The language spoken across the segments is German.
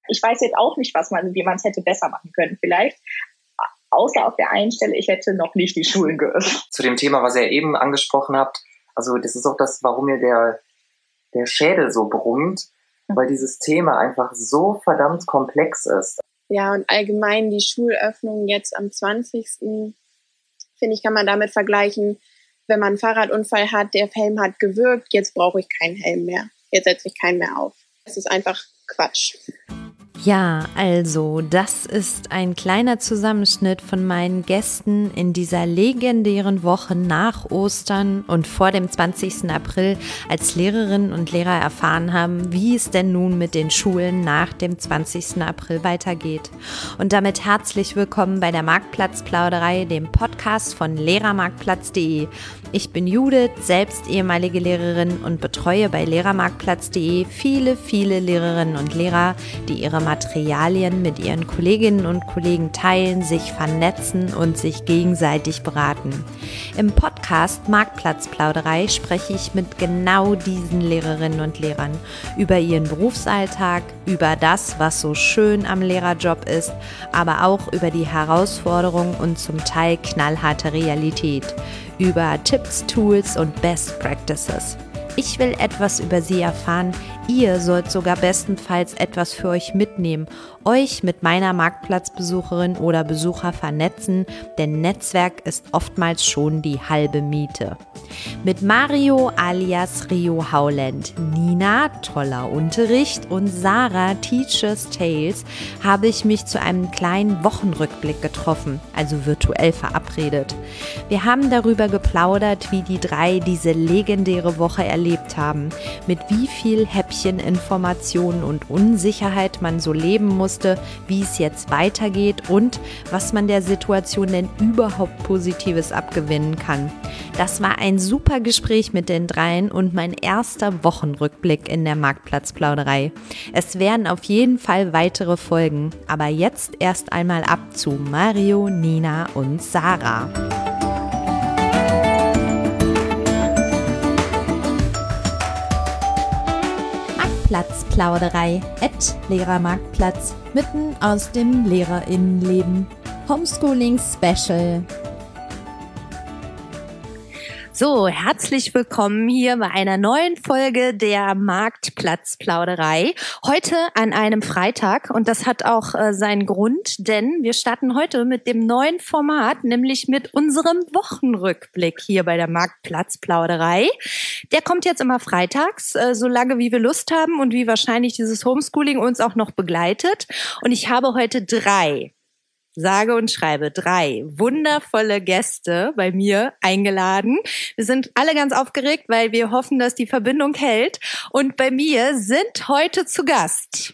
Ich weiß jetzt auch nicht, wie man es hätte besser machen können vielleicht. Außer auf der einen Stelle, ich hätte noch nicht die Schulen geöffnet. Zu dem Thema, was ihr eben angesprochen habt, also das ist auch das, warum mir der Schädel so brummt, weil dieses Thema einfach so verdammt komplex ist. Ja, und allgemein die Schulöffnung jetzt am 20. finde ich, kann man damit vergleichen, wenn man einen Fahrradunfall hat, der Helm hat gewirkt, jetzt brauche ich keinen Helm mehr. Jetzt setze ich keinen mehr auf. Das ist einfach Quatsch. Ja, also, das ist ein kleiner Zusammenschnitt von meinen Gästen in dieser legendären Woche nach Ostern und vor dem 20. April, als Lehrerinnen und Lehrer erfahren haben, wie es denn nun mit den Schulen nach dem 20. April weitergeht. Und damit herzlich willkommen bei der Marktplatzplauderei, dem Podcast von lehrermarktplatz.de. Ich bin Judith, selbst ehemalige Lehrerin und betreue bei lehrermarktplatz.de viele Lehrerinnen und Lehrer, die ihre Materialien mit ihren Kolleginnen und Kollegen teilen, sich vernetzen und sich gegenseitig beraten. Im Podcast Marktplatzplauderei spreche ich mit genau diesen Lehrerinnen und Lehrern über ihren Berufsalltag, über das, was so schön am Lehrerjob ist, aber auch über die Herausforderungen und zum Teil knallharte Realität, über Tipps, Tools und Best Practices. Ich will etwas über sie erfahren. Ihr sollt sogar bestenfalls etwas für euch mitnehmen, euch mit meiner Marktplatzbesucherin oder Besucher vernetzen, denn Netzwerk ist oftmals schon die halbe Miete. Mit Mario alias Rio Howland, Nina, toller Unterricht und Sarah, Teachers Tales, habe ich mich zu einem kleinen Wochenrückblick getroffen, also virtuell verabredet. Wir haben darüber geplaudert, wie die drei diese legendäre Woche erlebt haben, mit wie viel Häppchen Informationen und Unsicherheit man so leben musste, wie es jetzt weitergeht und was man der Situation denn überhaupt Positives abgewinnen kann. Das war ein super Gespräch mit den dreien und mein erster Wochenrückblick in der Marktplatzplauderei. Es werden auf jeden Fall weitere folgen, aber jetzt erst einmal ab zu Mario, Nina und Sarah. Marktplatzplauderei @Lehrermarktplatz, mitten aus dem LehrerInnenleben. Homeschooling Special. So, herzlich willkommen hier bei einer neuen Folge der Marktplatzplauderei. Heute an einem Freitag und das hat auch seinen Grund, denn wir starten heute mit dem neuen Format, nämlich mit unserem Wochenrückblick hier bei der Marktplatzplauderei. Der kommt jetzt immer freitags, so lange wie wir Lust haben und wie wahrscheinlich dieses Homeschooling uns auch noch begleitet. Und ich habe heute sage und schreibe 3 wundervolle Gäste bei mir eingeladen. Wir sind alle ganz aufgeregt, weil wir hoffen, dass die Verbindung hält. Und bei mir sind heute zu Gast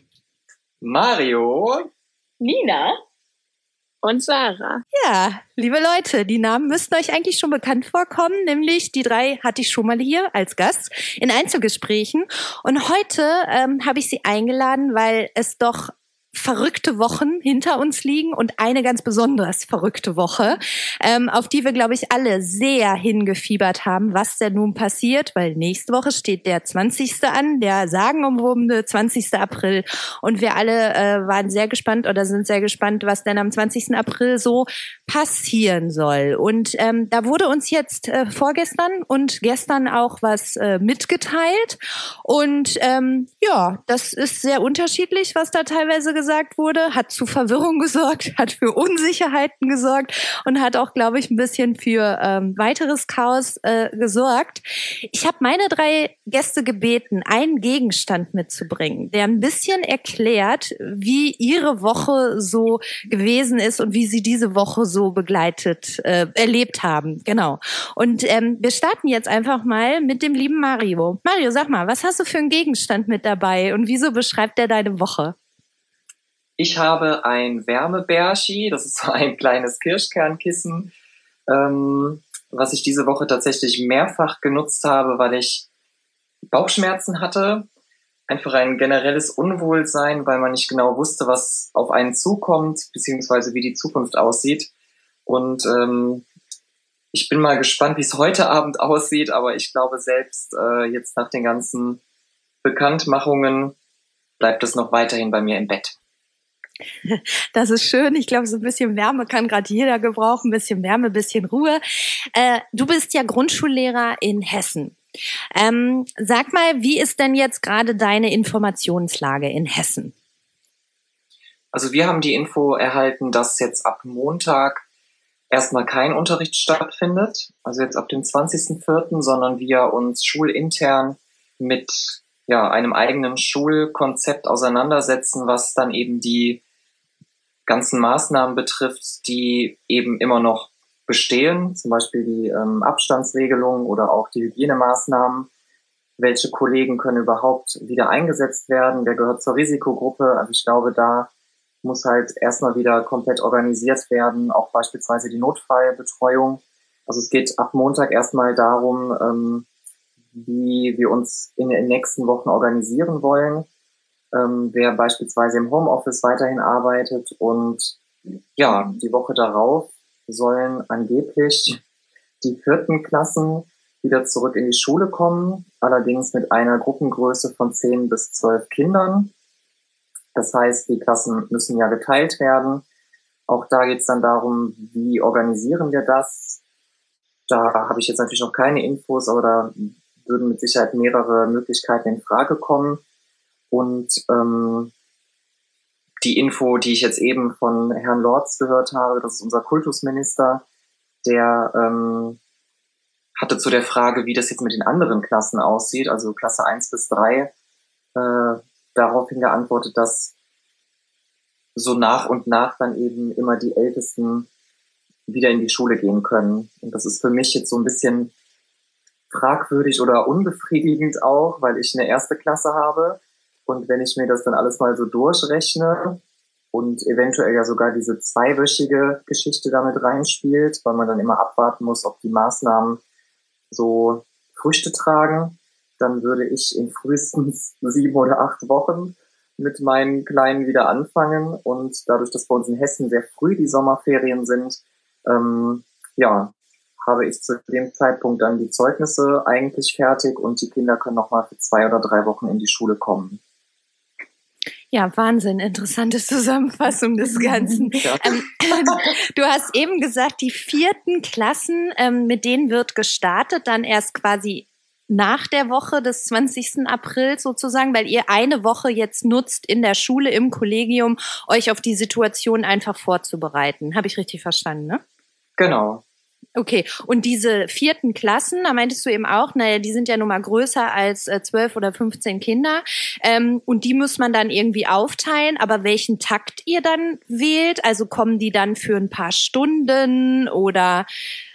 Mario, Nina Und Sarah. Ja, liebe Leute, die Namen müssten euch eigentlich schon bekannt vorkommen, nämlich die 3 hatte ich schon mal hier als Gast in Einzelgesprächen. Und heute habe ich sie eingeladen, weil es doch verrückte Wochen hinter uns liegen und eine ganz besonders verrückte Woche, auf die wir, glaube ich, alle sehr hingefiebert haben, was denn nun passiert, weil nächste Woche steht der 20. an, der sagenumwobene 20. April und wir alle waren sehr gespannt oder sind sehr gespannt, was denn am 20. April so passieren soll. Und da wurde uns jetzt vorgestern und gestern auch was mitgeteilt und ja, das ist sehr unterschiedlich, was da teilweise gesagt wurde, hat zu Verwirrung gesorgt, hat für Unsicherheiten gesorgt und hat auch, glaube ich, ein bisschen für weiteres Chaos gesorgt. Ich habe meine 3 Gäste gebeten, einen Gegenstand mitzubringen, der ein bisschen erklärt, wie ihre Woche so gewesen ist und wie sie diese Woche so erlebt haben. Genau. Und wir starten jetzt einfach mal mit dem lieben Mario. Mario, sag mal, was hast du für einen Gegenstand mit dabei und wieso beschreibt der deine Woche? ich habe ein Wärmebärchi, das ist so ein kleines Kirschkernkissen, was ich diese Woche tatsächlich mehrfach genutzt habe, weil ich Bauchschmerzen hatte. Einfach ein generelles Unwohlsein, weil man nicht genau wusste, was auf einen zukommt, beziehungsweise wie die Zukunft aussieht. Und ich bin mal gespannt, wie es heute Abend aussieht, aber ich glaube selbst jetzt nach den ganzen Bekanntmachungen bleibt es noch weiterhin bei mir im Bett. Das ist schön. Ich glaube, so ein bisschen Wärme kann gerade jeder gebrauchen. Ein bisschen Wärme, ein bisschen Ruhe. Du bist ja Grundschullehrer in Hessen. Sag mal, wie ist denn jetzt gerade deine Informationslage in Hessen? Also wir haben die Info erhalten, dass jetzt ab Montag erstmal kein Unterricht stattfindet. Also jetzt ab dem 20.04., sondern wir uns schulintern mit einem eigenen Schulkonzept auseinandersetzen, was dann eben die ganzen Maßnahmen betrifft, die eben immer noch bestehen, zum Beispiel die Abstandsregelung oder auch die Hygienemaßnahmen. Welche Kollegen können überhaupt wieder eingesetzt werden? Wer gehört zur Risikogruppe? Also ich glaube, da muss halt erstmal wieder komplett organisiert werden, auch beispielsweise die Notfallbetreuung. Also es geht ab Montag erstmal darum, wie wir uns in den nächsten Wochen organisieren wollen. Wer beispielsweise im Homeoffice weiterhin arbeitet, und die Woche darauf sollen angeblich die 4. Klassen wieder zurück in die Schule kommen, allerdings mit einer Gruppengröße von 10 bis 12 Kindern. Das heißt, die Klassen müssen ja geteilt werden. Auch da geht es dann darum, wie organisieren wir das? Da habe ich jetzt natürlich noch keine Infos, aber da würden mit Sicherheit mehrere Möglichkeiten in Frage kommen. Und die Info, die ich jetzt eben von Herrn Lorz gehört habe, das ist unser Kultusminister, der hatte zu der Frage, wie das jetzt mit den anderen Klassen aussieht, also Klasse 1 bis 3, daraufhin geantwortet, dass so nach und nach dann eben immer die Ältesten wieder in die Schule gehen können. Und das ist für mich jetzt so ein bisschen fragwürdig oder unbefriedigend auch, weil ich eine 1. Klasse habe. Und wenn ich mir das dann alles mal so durchrechne und eventuell ja sogar diese 2-wöchige Geschichte damit reinspielt, weil man dann immer abwarten muss, ob die Maßnahmen so Früchte tragen, dann würde ich in frühestens 7 oder 8 Wochen mit meinen Kleinen wieder anfangen. Und dadurch, dass bei uns in Hessen sehr früh die Sommerferien sind, habe ich zu dem Zeitpunkt dann die Zeugnisse eigentlich fertig und die Kinder können nochmal für 2 oder 3 Wochen in die Schule kommen. Ja, Wahnsinn, interessante Zusammenfassung des Ganzen. Ja. Du hast eben gesagt, die 4. Klassen, mit denen wird gestartet, dann erst quasi nach der Woche des 20. April sozusagen, weil ihr eine Woche jetzt nutzt in der Schule, im Kollegium, euch auf die Situation einfach vorzubereiten. Habe ich richtig verstanden, ne? Genau. Okay, und diese 4. Klassen, da meintest du eben auch, naja, die sind ja nun mal größer als 12 oder 15 Kinder, und die muss man dann irgendwie aufteilen, aber welchen Takt ihr dann wählt, also kommen die dann für ein paar Stunden oder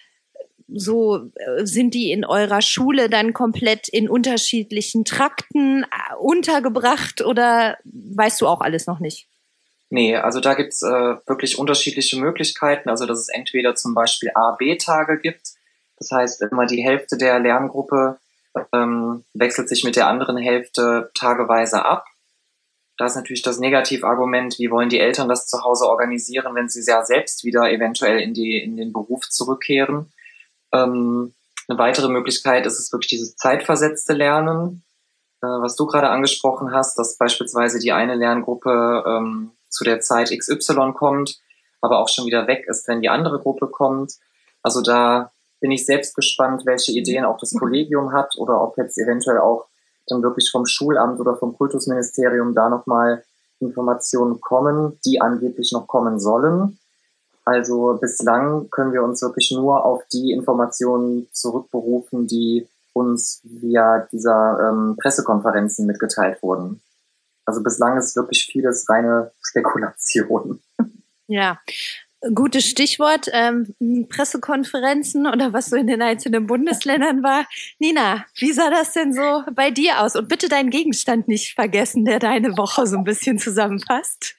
so, sind die in eurer Schule dann komplett in unterschiedlichen Trakten untergebracht oder weißt du auch alles noch nicht? Nee, also da gibt's wirklich unterschiedliche Möglichkeiten. Also dass es entweder zum Beispiel A-B-Tage gibt. Das heißt, immer die Hälfte der Lerngruppe wechselt sich mit der anderen Hälfte tageweise ab. Da ist natürlich das Negativargument, wie wollen die Eltern das zu Hause organisieren, wenn sie ja selbst wieder eventuell in den Beruf zurückkehren. Eine weitere Möglichkeit ist es wirklich dieses zeitversetzte Lernen, was du gerade angesprochen hast, dass beispielsweise die eine Lerngruppe zu der Zeit XY kommt, aber auch schon wieder weg ist, wenn die andere Gruppe kommt. Also da bin ich selbst gespannt, welche Ideen auch das Kollegium hat oder ob jetzt eventuell auch dann wirklich vom Schulamt oder vom Kultusministerium da nochmal Informationen kommen, die angeblich noch kommen sollen. Also bislang können wir uns wirklich nur auf die Informationen zurückberufen, die uns via dieser Pressekonferenzen mitgeteilt wurden. Also bislang ist wirklich vieles reine Spekulation. Ja, gutes Stichwort, Pressekonferenzen oder was so in den einzelnen Bundesländern war. Nina, wie sah das denn so bei dir aus? Und bitte deinen Gegenstand nicht vergessen, der deine Woche so ein bisschen zusammenfasst.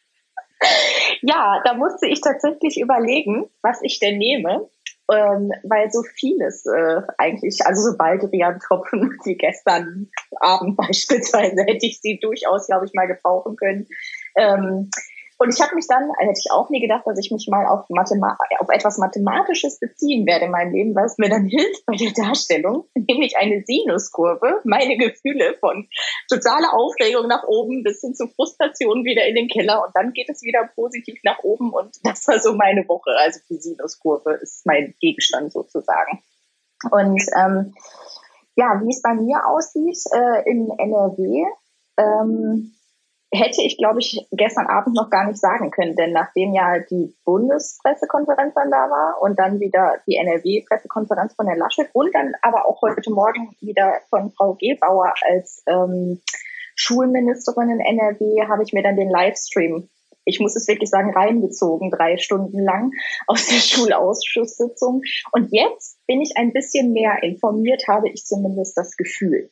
Ja, da musste ich tatsächlich überlegen, was ich denn nehme. Weil so vieles eigentlich, also so Baldrian-Tropfen wie gestern Abend beispielsweise, hätte ich sie durchaus, glaube ich, mal gebrauchen können. Und ich habe mich dann, hätte ich auch nie gedacht, dass ich mich mal auf etwas Mathematisches beziehen werde in meinem Leben, was mir dann hilft bei der Darstellung, nämlich eine Sinuskurve, meine Gefühle von totaler Aufregung nach oben bis hin zu Frustration wieder in den Keller und dann geht es wieder positiv nach oben und das war so meine Woche. Also die Sinuskurve ist mein Gegenstand sozusagen. Und wie es bei mir aussieht in NRW, hätte ich, glaube ich, gestern Abend noch gar nicht sagen können, denn nachdem ja die Bundespressekonferenz dann da war und dann wieder die NRW-Pressekonferenz von Herrn Laschet und dann aber auch heute Morgen wieder von Frau Gebauer als Schulministerin in NRW, habe ich mir dann den Livestream, ich muss es wirklich sagen, reingezogen, 3 Stunden lang aus der Schulausschusssitzung. Und jetzt bin ich ein bisschen mehr informiert, habe ich zumindest das Gefühl.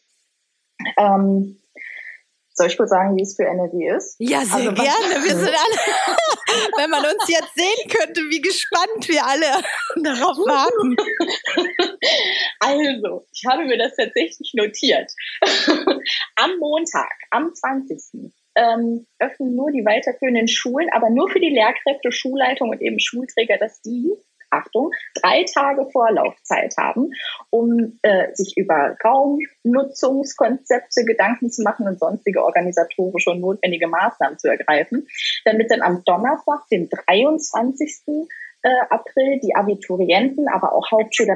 Soll ich kurz sagen, wie es für NRW ist? Ja, sehr gerne. Wir sind alle, wenn man uns jetzt sehen könnte, wie gespannt wir alle darauf warten. Also, ich habe mir das tatsächlich notiert. Am Montag, am 20. Öffnen nur die weiterführenden Schulen, aber nur für die Lehrkräfte, Schulleitung und eben Schulträger, dass die, Achtung, 3 Tage Vorlaufzeit haben, um sich über Raumnutzungskonzepte Gedanken zu machen und sonstige organisatorische und notwendige Maßnahmen zu ergreifen, damit dann am Donnerstag, den 23. April, die Abiturienten, aber auch Hauptschüler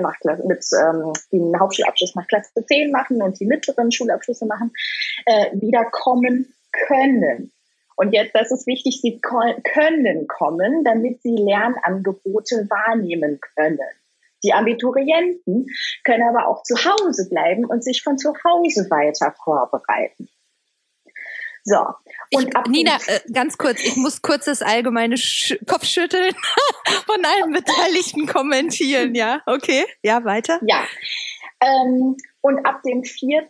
den Hauptschulabschluss nach Klasse 10 machen und die mittleren Schulabschlüsse machen, wieder kommen können. Und jetzt, das ist wichtig, sie können kommen, damit sie Lernangebote wahrnehmen können. Die Abiturienten können aber auch zu Hause bleiben und sich von zu Hause weiter vorbereiten. So. Und Nina, ganz kurz, ich muss kurz das allgemeine Kopfschütteln von allen Beteiligten kommentieren, ja? Okay, ja, weiter? Ja. Und ab dem 4.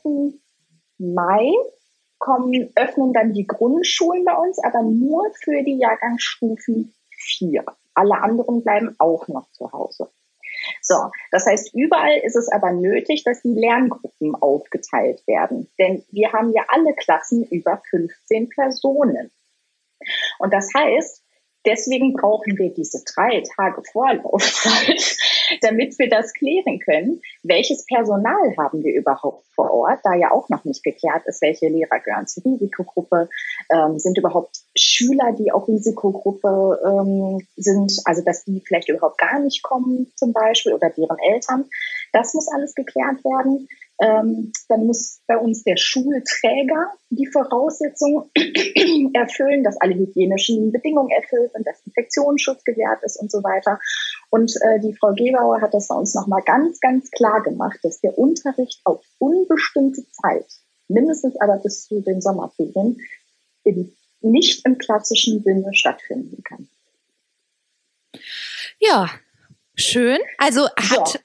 Mai öffnen dann die Grundschulen bei uns, aber nur für die Jahrgangsstufen 4. Alle anderen bleiben auch noch zu Hause. So, das heißt, überall ist es aber nötig, dass die Lerngruppen aufgeteilt werden. Denn wir haben ja alle Klassen über 15 Personen. Und das heißt, deswegen brauchen wir diese 3 Tage Vorlaufzeit, damit wir das klären können. Welches Personal haben wir überhaupt vor Ort, da ja auch noch nicht geklärt ist, welche Lehrer gehören zur Risikogruppe, sind überhaupt Schüler, die auch Risikogruppe sind, also dass die vielleicht überhaupt gar nicht kommen zum Beispiel oder deren Eltern. Das muss alles geklärt werden. Dann muss bei uns der Schulträger die Voraussetzungen erfüllen, dass alle hygienischen Bedingungen erfüllt sind, dass Infektionsschutz gewährt ist und so weiter. Und die Frau Gebauer hat das bei uns nochmal ganz, ganz klar gemacht, dass der Unterricht auf unbestimmte Zeit, mindestens aber bis zu den Sommerferien, nicht im klassischen Sinne stattfinden kann. Ja, schön. Also hat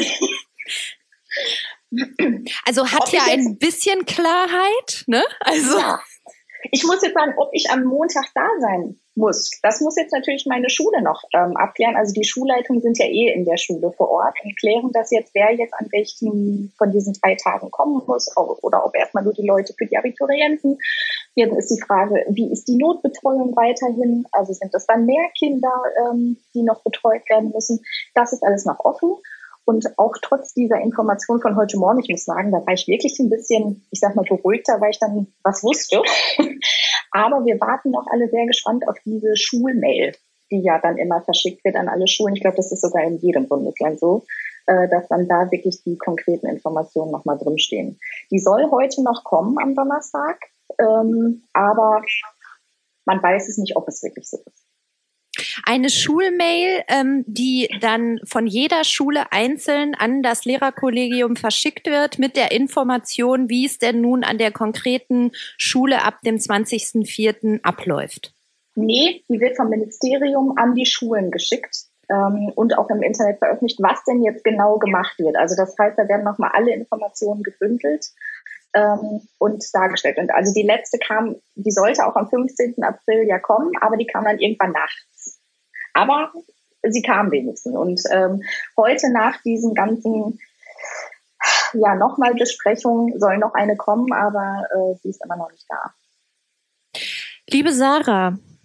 ja ein bisschen Klarheit, ne? Also ja. Ich muss jetzt sagen, ob ich am Montag da sein muss. Das muss jetzt natürlich meine Schule noch abklären. Also die Schulleitungen sind ja in der Schule vor Ort und klären das jetzt, wer jetzt an welchen von diesen 3 Tagen kommen muss oder ob erstmal nur die Leute für die Abiturienten. Jetzt ist die Frage, wie ist die Notbetreuung weiterhin? Also sind das dann mehr Kinder, die noch betreut werden müssen? Das ist alles noch offen. Und auch trotz dieser Information von heute Morgen, ich muss sagen, da war ich wirklich ein bisschen, ich sag mal, beruhigter, weil ich dann was wusste. Aber wir warten noch alle sehr gespannt auf diese Schulmail, die ja dann immer verschickt wird an alle Schulen. Ich glaube, das ist sogar in jedem Bundesland so, dass dann da wirklich die konkreten Informationen nochmal drinstehen. Die soll heute noch kommen am Donnerstag, aber man weiß es nicht, ob es wirklich so ist. Eine Schulmail, die dann von jeder Schule einzeln an das Lehrerkollegium verschickt wird mit der Information, wie es denn nun an der konkreten Schule ab dem 20.04. abläuft. Nee, die wird vom Ministerium an die Schulen geschickt und auch im Internet veröffentlicht, was denn jetzt genau gemacht wird. Also das heißt, da werden nochmal alle Informationen gebündelt und dargestellt. Und also die letzte die sollte auch am 15. April ja kommen, aber die kam dann irgendwann nachts. Aber sie kam wenigstens. Und heute nach diesen ganzen nochmal Besprechungen soll noch eine kommen, aber sie ist immer noch nicht da. Liebe Sarah,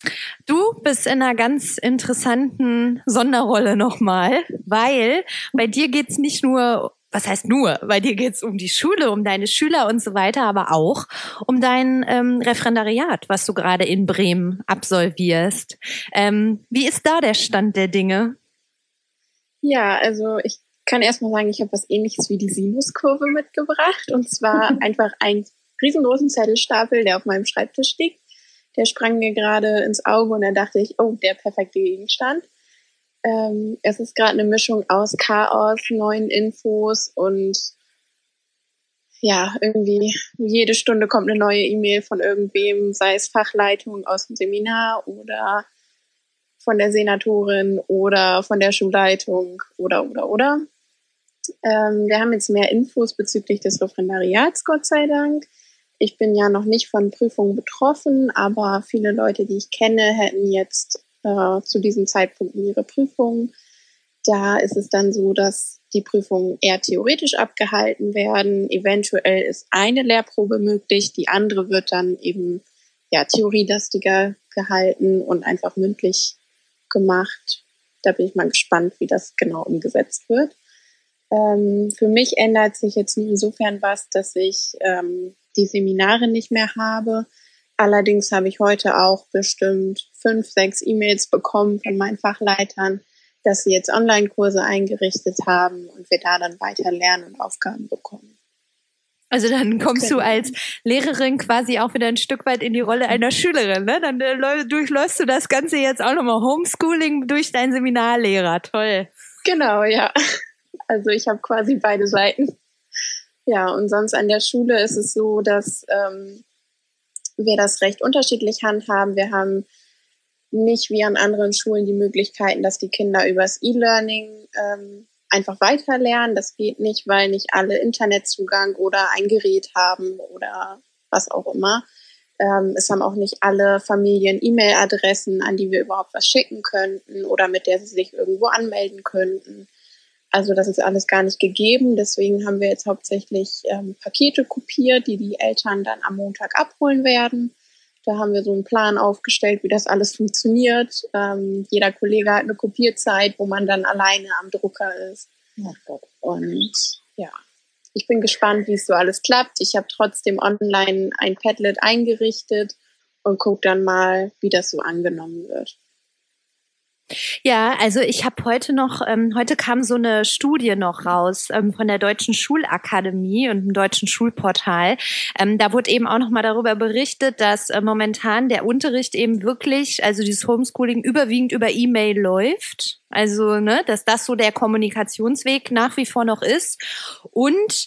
Du bist in einer ganz interessanten Sonderrolle nochmal, weil bei dir geht's nicht nur, was heißt nur, bei dir geht's um die Schule, um deine Schüler und so weiter, aber auch um dein Referendariat, was du gerade in Bremen absolvierst. Wie ist da der Stand der Dinge? Ja, also ich kann erstmal sagen, ich habe was Ähnliches wie die Sinuskurve mitgebracht. Und zwar einfach einen riesengroßen Zettelstapel, der auf meinem Schreibtisch liegt. Der sprang mir gerade ins Auge und dann dachte ich, oh, der perfekte Gegenstand. Es ist gerade eine Mischung aus Chaos, neuen Infos und ja, irgendwie jede Stunde kommt eine neue E-Mail von irgendwem, sei es Fachleitung aus dem Seminar oder von der Senatorin oder von der Schulleitung oder. Wir haben jetzt mehr Infos bezüglich des Referendariats, Gott sei Dank. Ich bin ja noch nicht von Prüfungen betroffen, aber viele Leute, die ich kenne, hätten jetzt zu diesem Zeitpunkt ihre Prüfungen. Da ist es dann so, dass die Prüfungen eher theoretisch abgehalten werden. Eventuell ist eine Lehrprobe möglich, die andere wird dann eben ja theorielastiger gehalten und einfach mündlich gemacht. Da bin ich mal gespannt, wie das genau umgesetzt wird. Für mich ändert sich jetzt nur insofern was, dass ich die Seminare nicht mehr habe. Allerdings habe ich heute auch bestimmt 5, 6 E-Mails bekommen von meinen Fachleitern, dass sie jetzt Online-Kurse eingerichtet haben und wir da dann weiter lernen und Aufgaben bekommen. Also dann kommst du als Lehrerin quasi auch wieder ein Stück weit in die Rolle einer Schülerin, ne? Dann durchläufst du das Ganze jetzt auch nochmal Homeschooling durch deinen Seminarlehrer. Toll. Genau, ja. Also ich habe quasi beide Seiten. Ja, und sonst an der Schule ist es so, dass wir das recht unterschiedlich handhaben. Wir haben nicht wie an anderen Schulen die Möglichkeiten, dass die Kinder übers E-Learning einfach weiterlernen. Das geht nicht, weil nicht alle Internetzugang oder ein Gerät haben oder was auch immer. Es haben auch nicht alle Familien E-Mail-Adressen, an die wir überhaupt was schicken könnten oder mit der sie sich irgendwo anmelden könnten. Also das ist alles gar nicht gegeben. Deswegen haben wir jetzt hauptsächlich Pakete kopiert, die die Eltern dann am Montag abholen werden. Da haben wir so einen Plan aufgestellt, wie das alles funktioniert. Jeder Kollege hat eine Kopierzeit, wo man dann alleine am Drucker ist. Und ja, ich bin gespannt, wie es so alles klappt. Ich habe trotzdem online ein Padlet eingerichtet und gucke dann mal, wie das so angenommen wird. Ja, also ich habe heute kam so eine Studie noch raus von der Deutschen Schulakademie und dem Deutschen Schulportal. Da wurde eben auch nochmal darüber berichtet, dass momentan der Unterricht eben wirklich, also dieses Homeschooling überwiegend über E-Mail läuft. Also, ne, dass das so der Kommunikationsweg nach wie vor noch ist. Und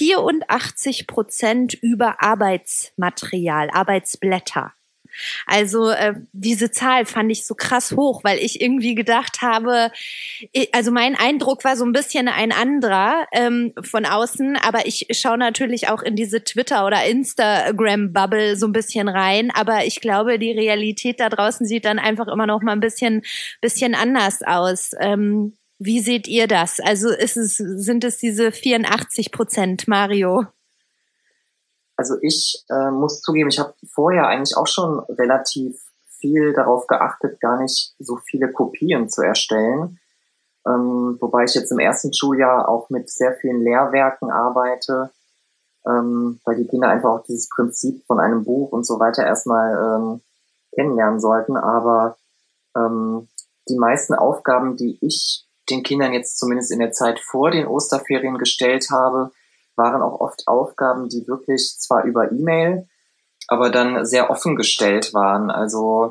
84% über Arbeitsmaterial, Arbeitsblätter. Also diese Zahl fand ich so krass hoch, weil ich irgendwie gedacht habe, also mein Eindruck war so ein bisschen ein anderer von außen, aber ich schaue natürlich auch in diese Twitter- oder Instagram-Bubble so ein bisschen rein, aber ich glaube, die Realität da draußen sieht dann einfach immer noch mal ein bisschen anders aus. Wie seht ihr das? Also sind es diese 84%, Mario? Also ich muss zugeben, ich habe vorher eigentlich auch schon relativ viel darauf geachtet, gar nicht so viele Kopien zu erstellen. Wobei ich jetzt im ersten Schuljahr auch mit sehr vielen Lehrwerken arbeite, weil die Kinder einfach auch dieses Prinzip von einem Buch und so weiter erstmal kennenlernen sollten. Aber die meisten Aufgaben, die ich den Kindern jetzt zumindest in der Zeit vor den Osterferien gestellt habe, waren auch oft Aufgaben, die wirklich zwar über E-Mail, aber dann sehr offen gestellt waren. Also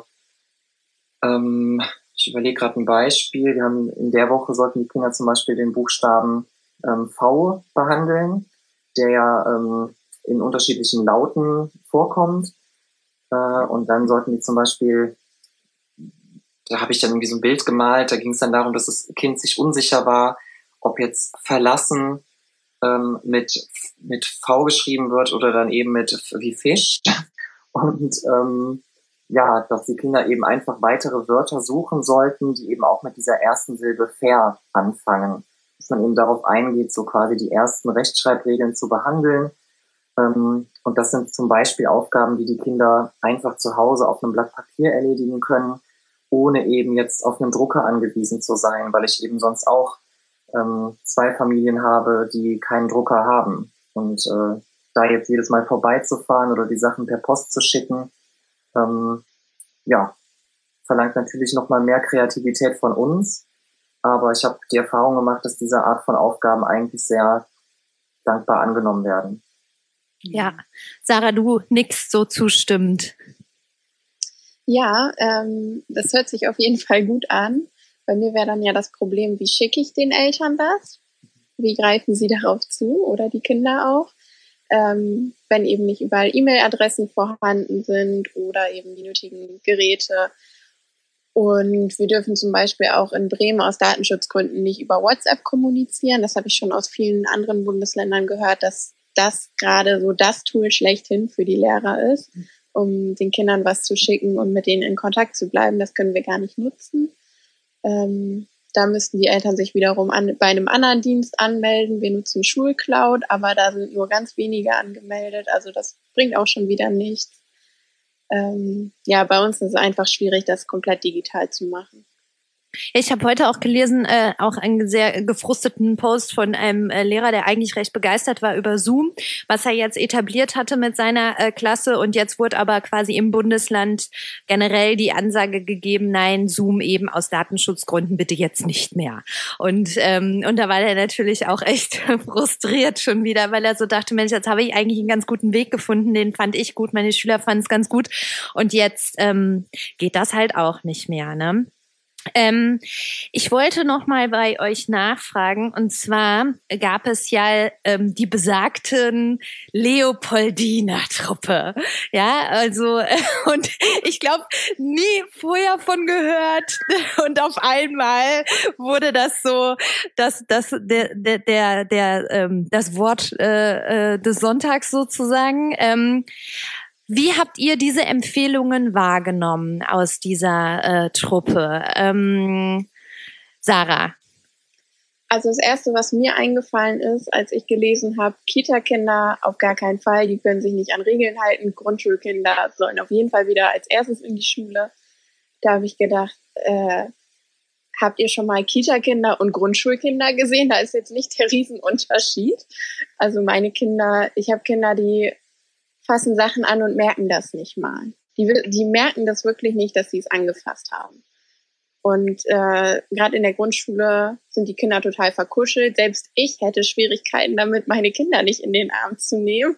ich überlege gerade ein Beispiel. Wir haben in der Woche sollten die Kinder zum Beispiel den Buchstaben V behandeln, der ja in unterschiedlichen Lauten vorkommt. Und dann sollten die zum Beispiel, da habe ich dann irgendwie so ein Bild gemalt, da ging es dann darum, dass das Kind sich unsicher war, ob jetzt verlassen mit V geschrieben wird oder dann eben mit wie Fisch. Und ja, dass die Kinder eben einfach weitere Wörter suchen sollten, die eben auch mit dieser ersten Silbe fair anfangen. Dass man eben darauf eingeht, so quasi die ersten Rechtschreibregeln zu behandeln. Und das sind zum Beispiel Aufgaben, die die Kinder einfach zu Hause auf einem Blatt Papier erledigen können, ohne eben jetzt auf einen Drucker angewiesen zu sein, weil ich eben sonst auch 2 Familien habe, die keinen Drucker haben. Und da jetzt jedes Mal vorbeizufahren oder die Sachen per Post zu schicken, verlangt natürlich nochmal mehr Kreativität von uns. Aber ich habe die Erfahrung gemacht, dass diese Art von Aufgaben eigentlich sehr dankbar angenommen werden. Ja, Sarah, du nickst so zustimmend. Ja, das hört sich auf jeden Fall gut an. Bei mir wäre dann ja das Problem, wie schicke ich den Eltern das? Wie greifen sie darauf zu oder die Kinder auch? Wenn eben nicht überall E-Mail-Adressen vorhanden sind oder eben die nötigen Geräte. Und wir dürfen zum Beispiel auch in Bremen aus Datenschutzgründen nicht über WhatsApp kommunizieren. Das habe ich schon aus vielen anderen Bundesländern gehört, dass das gerade so das Tool schlechthin für die Lehrer ist, um den Kindern was zu schicken und mit denen in Kontakt zu bleiben. Das können wir gar nicht nutzen. Da müssten die Eltern sich wiederum bei einem anderen Dienst anmelden. Wir nutzen Schulcloud, aber da sind nur ganz wenige angemeldet. Also das bringt auch schon wieder nichts. Bei uns ist es einfach schwierig, das komplett digital zu machen. Ich habe heute auch gelesen, auch einen sehr gefrusteten Post von einem Lehrer, der eigentlich recht begeistert war über Zoom, was er jetzt etabliert hatte mit seiner Klasse. Und jetzt wurde aber quasi im Bundesland generell die Ansage gegeben, nein, Zoom eben aus Datenschutzgründen bitte jetzt nicht mehr. Und da war er natürlich auch echt frustriert schon wieder, weil er so dachte, Mensch, jetzt habe ich eigentlich einen ganz guten Weg gefunden, den fand ich gut, meine Schüler fanden es ganz gut. Und jetzt geht das halt auch nicht mehr, ne? Ich wollte noch mal bei euch nachfragen, und zwar gab es ja die besagten Leopoldina-Truppe, ja, also und ich glaube nie vorher von gehört und auf einmal wurde das so, das Wort des Sonntags sozusagen. Wie habt ihr diese Empfehlungen wahrgenommen aus dieser Truppe? Sarah? Also das Erste, was mir eingefallen ist, als ich gelesen habe, Kita-Kinder auf gar keinen Fall, die können sich nicht an Regeln halten. Grundschulkinder sollen auf jeden Fall wieder als erstes in die Schule. Da habe ich gedacht, habt ihr schon mal Kita-Kinder und Grundschulkinder gesehen? Da ist jetzt nicht der Riesenunterschied. Also meine Kinder, ich habe Kinder, die fassen Sachen an und merken das nicht mal. Die merken das wirklich nicht, dass sie es angefasst haben. Und gerade in der Grundschule sind die Kinder total verkuschelt. Selbst ich hätte Schwierigkeiten damit, meine Kinder nicht in den Arm zu nehmen.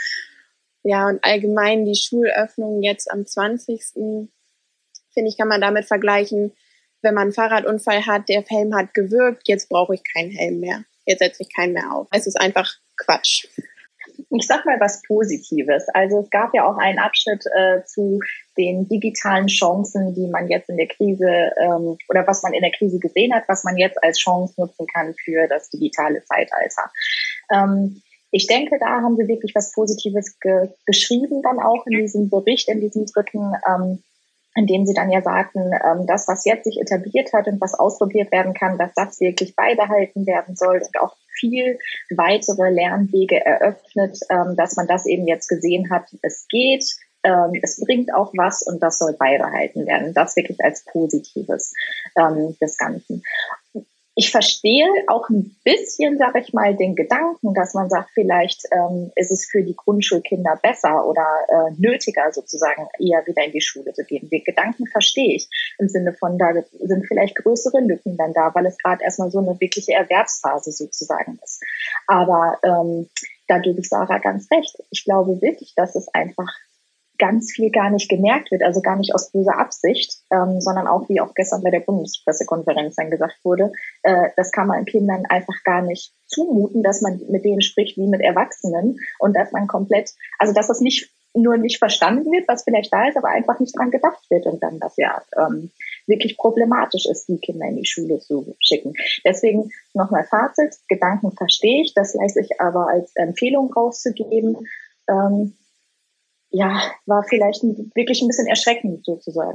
Ja, und allgemein die Schulöffnung jetzt am 20. finde ich, kann man damit vergleichen, wenn man einen Fahrradunfall hat, der Helm hat gewirkt, jetzt brauche ich keinen Helm mehr. Jetzt setze ich keinen mehr auf. Es ist einfach Quatsch. Ich sag mal was Positives. Also es gab ja auch einen Abschnitt zu den digitalen Chancen, die man jetzt in der Krise oder was man in der Krise gesehen hat, was man jetzt als Chance nutzen kann für das digitale Zeitalter. Ich denke, da haben sie wirklich was Positives geschrieben dann auch in diesem Bericht, in diesem dritten, in dem sie dann ja sagten, das, was jetzt sich etabliert hat und was ausprobiert werden kann, dass das wirklich beibehalten werden soll und auch viel weitere Lernwege eröffnet, dass man das eben jetzt gesehen hat, es geht, es bringt auch was und das soll beibehalten werden. Das wirklich als Positives des Ganzen. Ich verstehe auch ein bisschen, sage ich mal, den Gedanken, dass man sagt, vielleicht ist es für die Grundschulkinder besser oder nötiger sozusagen eher wieder in die Schule zu gehen. Den Gedanken verstehe ich im Sinne von, da sind vielleicht größere Lücken dann da, weil es gerade erstmal so eine wirkliche Erwerbsphase sozusagen ist. Aber da gebe ich Sarah ganz recht. Ich glaube wirklich, dass es einfach ganz viel gar nicht gemerkt wird, also gar nicht aus böser Absicht, sondern auch, wie auch gestern bei der Bundespressekonferenz dann gesagt wurde, das kann man Kindern einfach gar nicht zumuten, dass man mit denen spricht wie mit Erwachsenen und dass man komplett, also dass das nicht nur nicht verstanden wird, was vielleicht da ist, aber einfach nicht dran gedacht wird und dann das ja wirklich problematisch ist, die Kinder in die Schule zu schicken. Deswegen nochmal Fazit, Gedanken verstehe ich, das leiste ich aber als Empfehlung rauszugeben, war vielleicht wirklich ein bisschen erschreckend sozusagen.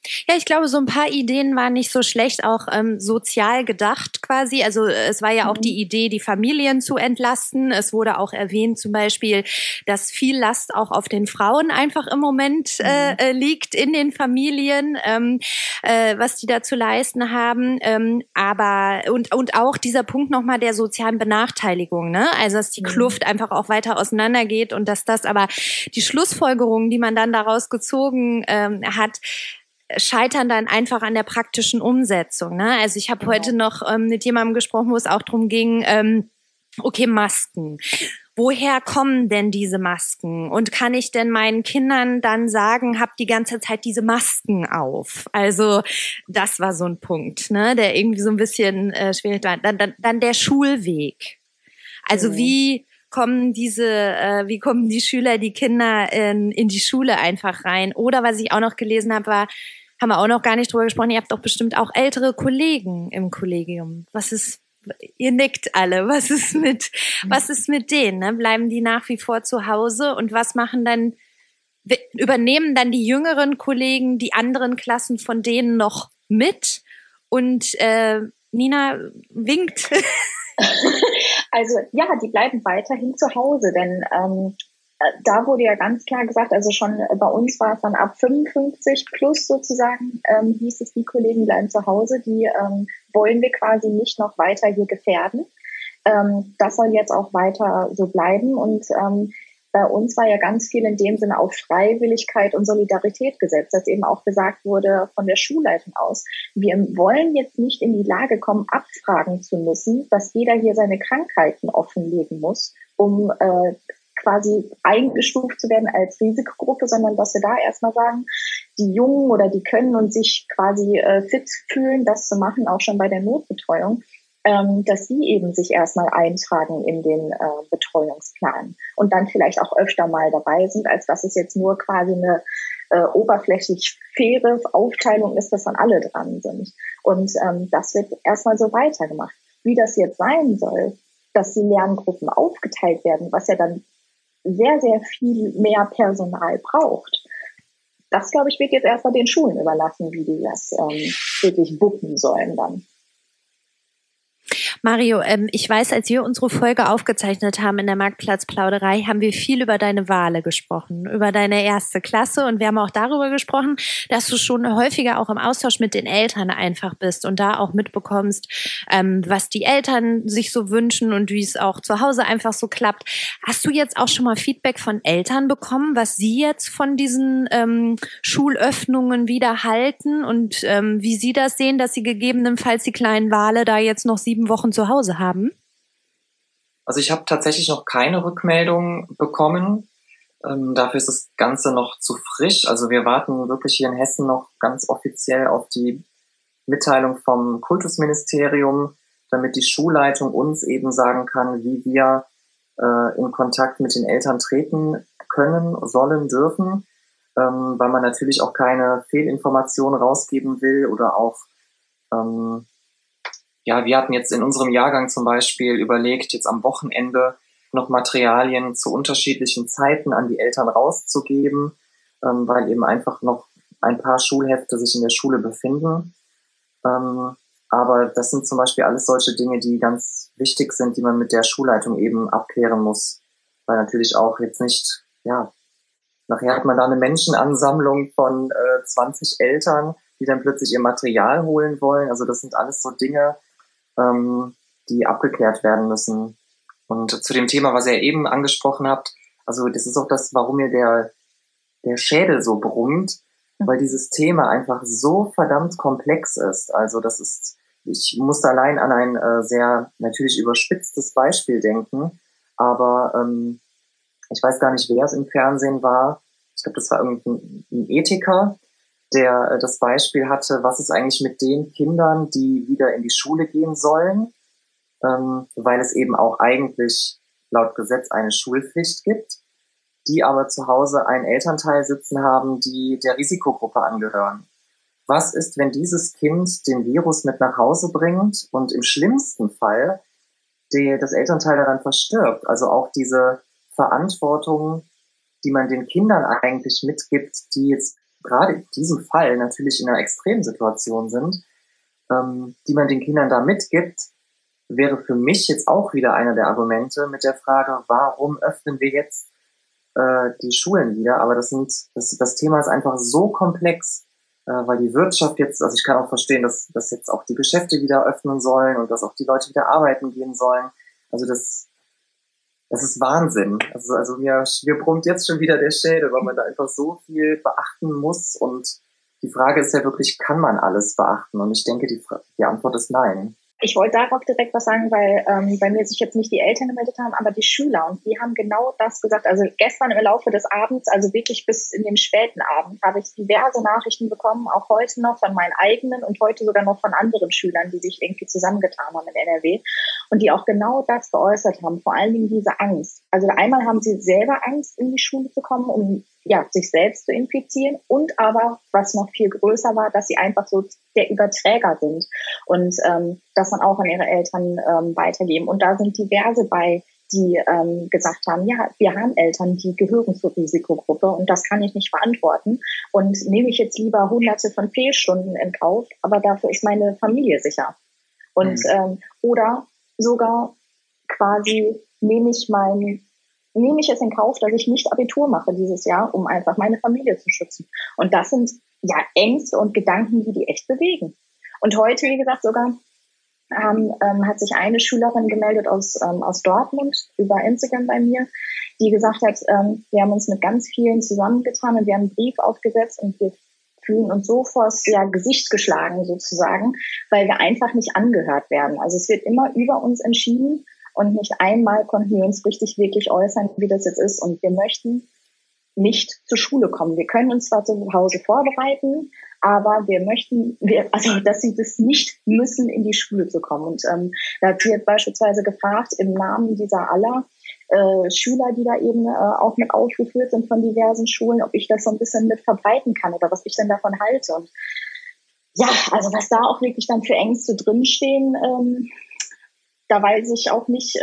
Ja, ich glaube, so ein paar Ideen waren nicht so schlecht, auch sozial gedacht quasi. Also es war ja auch die Idee, die Familien zu entlasten. Es wurde auch erwähnt zum Beispiel, dass viel Last auch auf den Frauen einfach im Moment liegt in den Familien, was die da zu leisten haben. Aber und auch dieser Punkt nochmal der sozialen Benachteiligung, ne? Also dass die Kluft einfach auch weiter auseinandergeht und dass das aber die Schlussfolgerungen, die man dann daraus gezogen hat, scheitern dann einfach an der praktischen Umsetzung. Ne? Also ich habe heute noch mit jemandem gesprochen, wo es auch darum ging, okay, Masken. Woher kommen denn diese Masken? Und kann ich denn meinen Kindern dann sagen, habt die ganze Zeit diese Masken auf? Also das war so ein Punkt, ne, der irgendwie so ein bisschen schwierig war. Dann der Schulweg. Also wie kommen die Schüler, die Kinder in die Schule einfach rein? Oder was ich auch noch gelesen habe, haben wir auch noch gar nicht drüber gesprochen, ihr habt doch bestimmt auch ältere Kollegen im Kollegium. Ihr nickt alle, was ist mit denen? Ne? Bleiben die nach wie vor zu Hause und was machen dann, übernehmen dann die jüngeren Kollegen die anderen Klassen von denen noch mit? Und Nina winkt. Also ja, die bleiben weiterhin zu Hause, denn da wurde ja ganz klar gesagt, also schon bei uns war es dann ab 55 plus sozusagen, hieß es, die Kollegen bleiben zu Hause, die wollen wir quasi nicht noch weiter hier gefährden. Das soll jetzt auch weiter so bleiben und bei uns war ja ganz viel in dem Sinne auf Freiwilligkeit und Solidarität gesetzt, dass eben auch gesagt wurde von der Schulleitung aus, wir wollen jetzt nicht in die Lage kommen, abfragen zu müssen, dass jeder hier seine Krankheiten offenlegen muss, um quasi eingestuft zu werden als Risikogruppe, sondern dass wir da erstmal sagen, die Jungen oder die können und sich quasi fit fühlen, das zu machen, auch schon bei der Notbetreuung, dass sie eben sich erstmal eintragen in den Betreuungsplan und dann vielleicht auch öfter mal dabei sind, als dass es jetzt nur quasi eine oberflächlich faire Aufteilung ist, dass dann alle dran sind. Und das wird erstmal so weitergemacht. Wie das jetzt sein soll, dass die Lerngruppen aufgeteilt werden, was ja dann sehr, sehr viel mehr Personal braucht. Das, glaube ich, wird jetzt erstmal den Schulen überlassen, wie die das wirklich wuppen sollen dann. Mario, ich weiß, als wir unsere Folge aufgezeichnet haben in der Marktplatzplauderei, haben wir viel über deine Wale gesprochen, über deine erste Klasse und wir haben auch darüber gesprochen, dass du schon häufiger auch im Austausch mit den Eltern einfach bist und da auch mitbekommst, was die Eltern sich so wünschen und wie es auch zu Hause einfach so klappt. Hast du jetzt auch schon mal Feedback von Eltern bekommen, was sie jetzt von diesen Schulöffnungen wieder halten und wie sie das sehen, dass sie gegebenenfalls die kleinen Wale da jetzt noch 7 Wochen zu Hause haben? Also ich habe tatsächlich noch keine Rückmeldung bekommen. Dafür ist das Ganze noch zu frisch. Also wir warten wirklich hier in Hessen noch ganz offiziell auf die Mitteilung vom Kultusministerium, damit die Schulleitung uns eben sagen kann, wie wir in Kontakt mit den Eltern treten können, sollen, dürfen, weil man natürlich auch keine Fehlinformationen rausgeben will oder auch ja, wir hatten jetzt in unserem Jahrgang zum Beispiel überlegt, jetzt am Wochenende noch Materialien zu unterschiedlichen Zeiten an die Eltern rauszugeben, weil eben einfach noch ein paar Schulhefte sich in der Schule befinden. Aber das sind zum Beispiel alles solche Dinge, die ganz wichtig sind, die man mit der Schulleitung eben abklären muss. Weil natürlich auch jetzt nicht, ja, nachher hat man da eine Menschenansammlung von 20 Eltern, die dann plötzlich ihr Material holen wollen. Also das sind alles so Dinge, die abgeklärt werden müssen. Und zu dem Thema, was ihr eben angesprochen habt, also das ist auch das, warum mir der Schädel so brummt, weil dieses Thema einfach so verdammt komplex ist. Also das ist, ich muss allein an ein sehr natürlich überspitztes Beispiel denken, aber ich weiß gar nicht, wer es im Fernsehen war. Ich glaube, das war irgendein Ethiker, der das Beispiel hatte, was ist eigentlich mit den Kindern, die wieder in die Schule gehen sollen, weil es eben auch eigentlich laut Gesetz eine Schulpflicht gibt, die aber zu Hause einen Elternteil sitzen haben, die der Risikogruppe angehören. Was ist, wenn dieses Kind den Virus mit nach Hause bringt und im schlimmsten Fall das Elternteil daran verstirbt? Also auch diese Verantwortung, die man den Kindern eigentlich mitgibt, die jetzt gerade in diesem Fall natürlich in einer Extremsituation sind, die man den Kindern da mitgibt, wäre für mich jetzt auch wieder einer der Argumente mit der Frage, warum öffnen wir jetzt die Schulen wieder? Aber das Thema ist einfach so komplex, weil die Wirtschaft jetzt, also ich kann auch verstehen, dass jetzt auch die Geschäfte wieder öffnen sollen und dass auch die Leute wieder arbeiten gehen sollen. Also das ist Wahnsinn. Also mir brummt jetzt schon wieder der Schädel, weil man da einfach so viel beachten muss. Und die Frage ist ja wirklich, kann man alles beachten? Und ich denke, die Antwort ist nein. Ich wollte darauf direkt was sagen, weil bei mir sich jetzt nicht die Eltern gemeldet haben, aber die Schüler. Und die haben genau das gesagt. Also gestern im Laufe des Abends, also wirklich bis in den späten Abend, habe ich diverse Nachrichten bekommen, auch heute noch von meinen eigenen und heute sogar noch von anderen Schülern, die sich irgendwie zusammengetan haben in NRW und die auch genau das geäußert haben. Vor allen Dingen diese Angst. Also einmal haben sie selber Angst, in die Schule zu kommen, um sich selbst zu infizieren und aber, was noch viel größer war, dass sie einfach so der Überträger sind und das dann auch an ihre Eltern weitergeben. Und da sind diverse bei, die gesagt haben, ja, wir haben Eltern, die gehören zur Risikogruppe und das kann ich nicht verantworten und nehme ich jetzt lieber Hunderte von Fehlstunden in Kauf, aber dafür ist meine Familie sicher. Und oder sogar quasi nehme ich es in Kauf, dass ich nicht Abitur mache dieses Jahr, um einfach meine Familie zu schützen. Und das sind ja Ängste und Gedanken, die echt bewegen. Und heute, wie gesagt, sogar hat sich eine Schülerin gemeldet aus Dortmund über Instagram bei mir, die gesagt hat, wir haben uns mit ganz vielen zusammengetan und wir haben einen Brief aufgesetzt und wir fühlen uns so vors Gesicht geschlagen sozusagen, weil wir einfach nicht angehört werden. Also es wird immer über uns entschieden. Und nicht einmal konnten wir uns richtig wirklich äußern, wie das jetzt ist. Und wir möchten nicht zur Schule kommen. Wir können uns zwar zu Hause vorbereiten, aber wir möchten, dass sie das nicht müssen, in die Schule zu kommen. Und da hat sie jetzt beispielsweise gefragt, im Namen dieser aller Schüler, die da eben auch mit aufgeführt sind von diversen Schulen, ob ich das so ein bisschen mit verbreiten kann oder was ich denn davon halte. Und ja, also was da auch wirklich dann für Ängste drinstehen, da weiß ich auch nicht,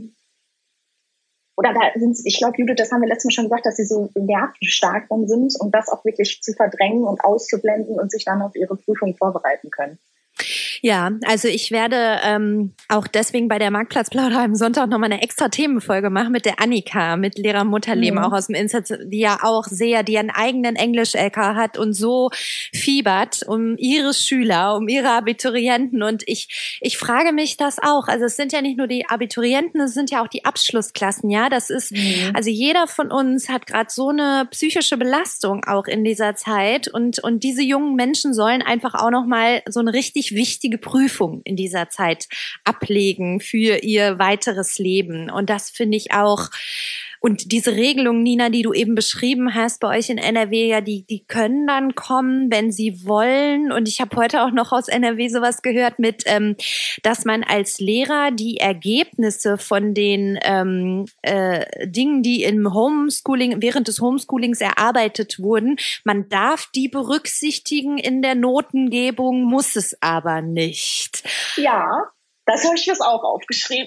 ich glaube, Judith, das haben wir letztes Mal schon gesagt, dass sie so nervenstark dann sind, um das auch wirklich zu verdrängen und auszublenden und sich dann auf ihre Prüfung vorbereiten können. Ja, also ich werde auch deswegen bei der Marktplatzplauder am Sonntag nochmal eine extra Themenfolge machen mit der Annika, mit Lehrer Mutterleben, auch aus dem Insatz, die einen eigenen Englisch-LK hat und so fiebert um ihre Schüler, um ihre Abiturienten. Und ich frage mich das auch. Also es sind ja nicht nur die Abiturienten, es sind ja auch die Abschlussklassen, ja. Das ist, also jeder von uns hat gerade so eine psychische Belastung auch in dieser Zeit und diese jungen Menschen sollen einfach auch nochmal so eine richtig wichtige Prüfung in dieser Zeit ablegen für ihr weiteres Leben. Und das finde ich auch, und diese Regelung, Nina, die du eben beschrieben hast, bei euch in NRW, ja, die können dann kommen, wenn sie wollen. Und ich habe heute auch noch aus NRW sowas gehört mit, dass man als Lehrer die Ergebnisse von den Dingen, die im Homeschooling, während des Homeschoolings erarbeitet wurden, man darf die berücksichtigen in der Notengebung, muss es aber nicht. Ja, das habe ich mir auch aufgeschrieben.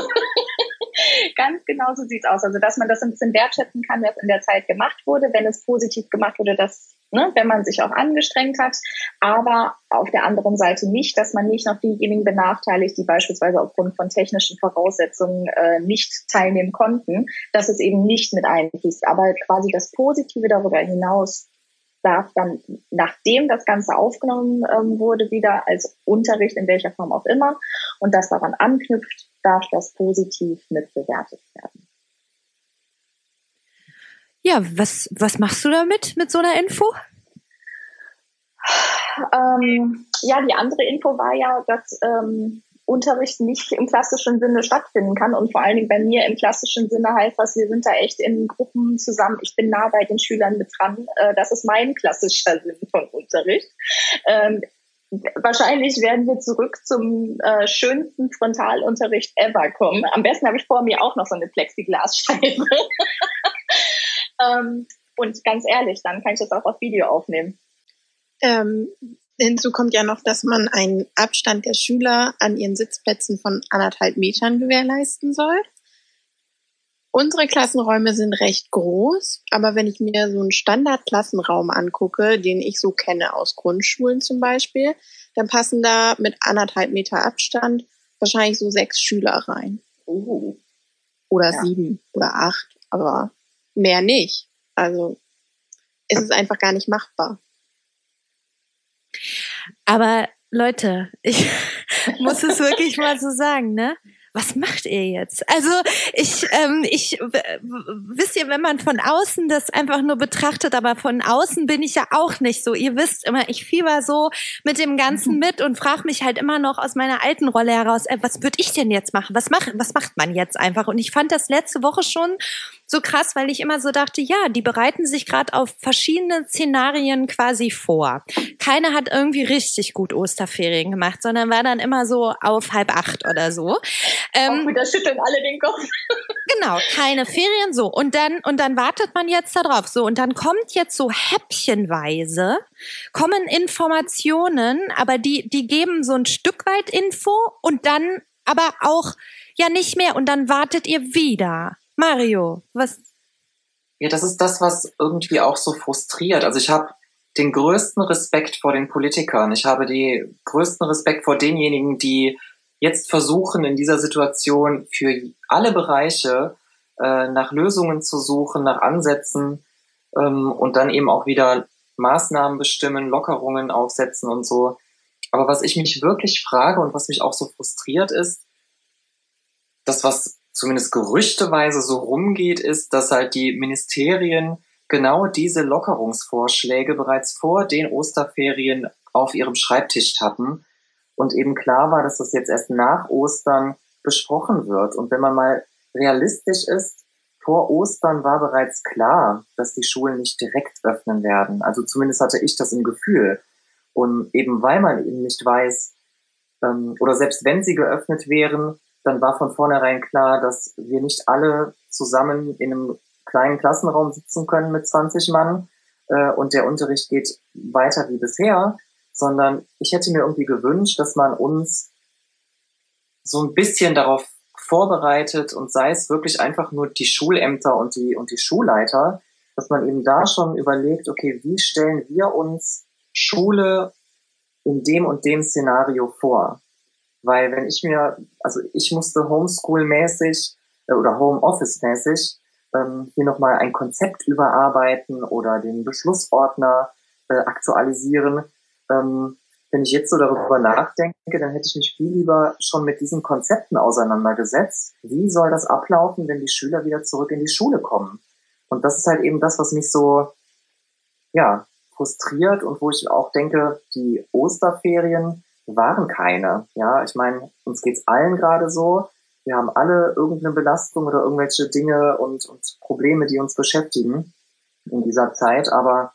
Ganz genau so sieht es aus. Also, dass man das ein bisschen wertschätzen kann, was in der Zeit gemacht wurde, wenn es positiv gemacht wurde, wenn man sich auch angestrengt hat. Aber auf der anderen Seite nicht, dass man nicht noch diejenigen benachteiligt, die beispielsweise aufgrund von technischen Voraussetzungen nicht teilnehmen konnten, dass es eben nicht mit einfließt. Aber quasi das Positive darüber hinaus darf dann, nachdem das Ganze aufgenommen wurde, wieder als Unterricht, in welcher Form auch immer, und das daran anknüpft, darf das positiv mitbewertet werden. Ja, was machst du damit, mit so einer Info? Die andere Info war ja, dass Unterricht nicht im klassischen Sinne stattfinden kann. Und vor allen Dingen bei mir im klassischen Sinne heißt das, wir sind da echt in Gruppen zusammen. Ich bin nah bei den Schülern mit dran. Das ist mein klassischer Sinn von Unterricht. Wahrscheinlich werden wir zurück zum schönsten Frontalunterricht ever kommen. Am besten habe ich vor mir auch noch so eine Plexiglasscheibe. Und ganz ehrlich, dann kann ich das auch auf Video aufnehmen. Hinzu kommt ja noch, dass man einen Abstand der Schüler an ihren Sitzplätzen von 1,5 Metern gewährleisten soll. Unsere Klassenräume sind recht groß, aber wenn ich mir so einen Standardklassenraum angucke, den ich so kenne aus Grundschulen zum Beispiel, dann passen da mit 1,5 Meter Abstand wahrscheinlich so 6 Schüler rein. Oder 7 oder 8, aber mehr nicht. Also es ist einfach gar nicht machbar. Aber Leute, ich muss es wirklich mal so sagen, ne? Was macht ihr jetzt? Also wisst ihr, wenn man von außen das einfach nur betrachtet, aber von außen bin ich ja auch nicht so. Ihr wisst immer, ich fieber so mit dem Ganzen mit und frage mich halt immer noch aus meiner alten Rolle heraus, was würde ich denn jetzt machen? Was macht man jetzt einfach? Und ich fand das letzte Woche schon so krass, weil ich immer so dachte, ja, die bereiten sich gerade auf verschiedene Szenarien quasi vor. Keiner hat irgendwie richtig gut Osterferien gemacht, sondern war dann immer so auf 7:30 oder so. Auch wieder schütteln alle den Kopf. Genau, keine Ferien, so. Und dann wartet man jetzt da drauf. So, und dann kommt jetzt so häppchenweise, kommen Informationen, aber die geben so ein Stück weit Info und dann aber auch ja nicht mehr. Und dann wartet ihr wieder. Mario, was? Ja, das ist das, was irgendwie auch so frustriert. Also ich habe den größten Respekt vor den Politikern. Ich habe den größten Respekt vor denjenigen, die jetzt versuchen, in dieser Situation für alle Bereiche nach Lösungen zu suchen, nach Ansätzen und dann eben auch wieder Maßnahmen bestimmen, Lockerungen aufsetzen und so. Aber was ich mich wirklich frage und was mich auch so frustriert ist, das, was zumindest gerüchteweise so rumgeht, ist, dass halt die Ministerien genau diese Lockerungsvorschläge bereits vor den Osterferien auf ihrem Schreibtisch hatten und eben klar war, dass das jetzt erst nach Ostern besprochen wird. Und wenn man mal realistisch ist, vor Ostern war bereits klar, dass die Schulen nicht direkt öffnen werden. Also zumindest hatte ich das im Gefühl. Und eben weil man eben nicht weiß, oder selbst wenn sie geöffnet wären, dann war von vornherein klar, dass wir nicht alle zusammen in einem kleinen Klassenraum sitzen können mit 20 Mann und der Unterricht geht weiter wie bisher, sondern ich hätte mir irgendwie gewünscht, dass man uns so ein bisschen darauf vorbereitet und sei es wirklich einfach nur die Schulämter und die Schulleiter, dass man eben da schon überlegt, okay, wie stellen wir uns Schule in dem und dem Szenario vor? Weil wenn ich musste Homeschool-mäßig oder Homeoffice-mäßig hier nochmal ein Konzept überarbeiten oder den Beschlussordner aktualisieren. Wenn ich jetzt so darüber nachdenke, dann hätte ich mich viel lieber schon mit diesen Konzepten auseinandergesetzt. Wie soll das ablaufen, wenn die Schüler wieder zurück in die Schule kommen? Und das ist halt eben das, was mich so, ja, frustriert und wo ich auch denke, die Osterferien waren keine. Ja, ich meine, uns geht's allen gerade so. Wir haben alle irgendeine Belastung oder irgendwelche Dinge und Probleme, die uns beschäftigen in dieser Zeit. Aber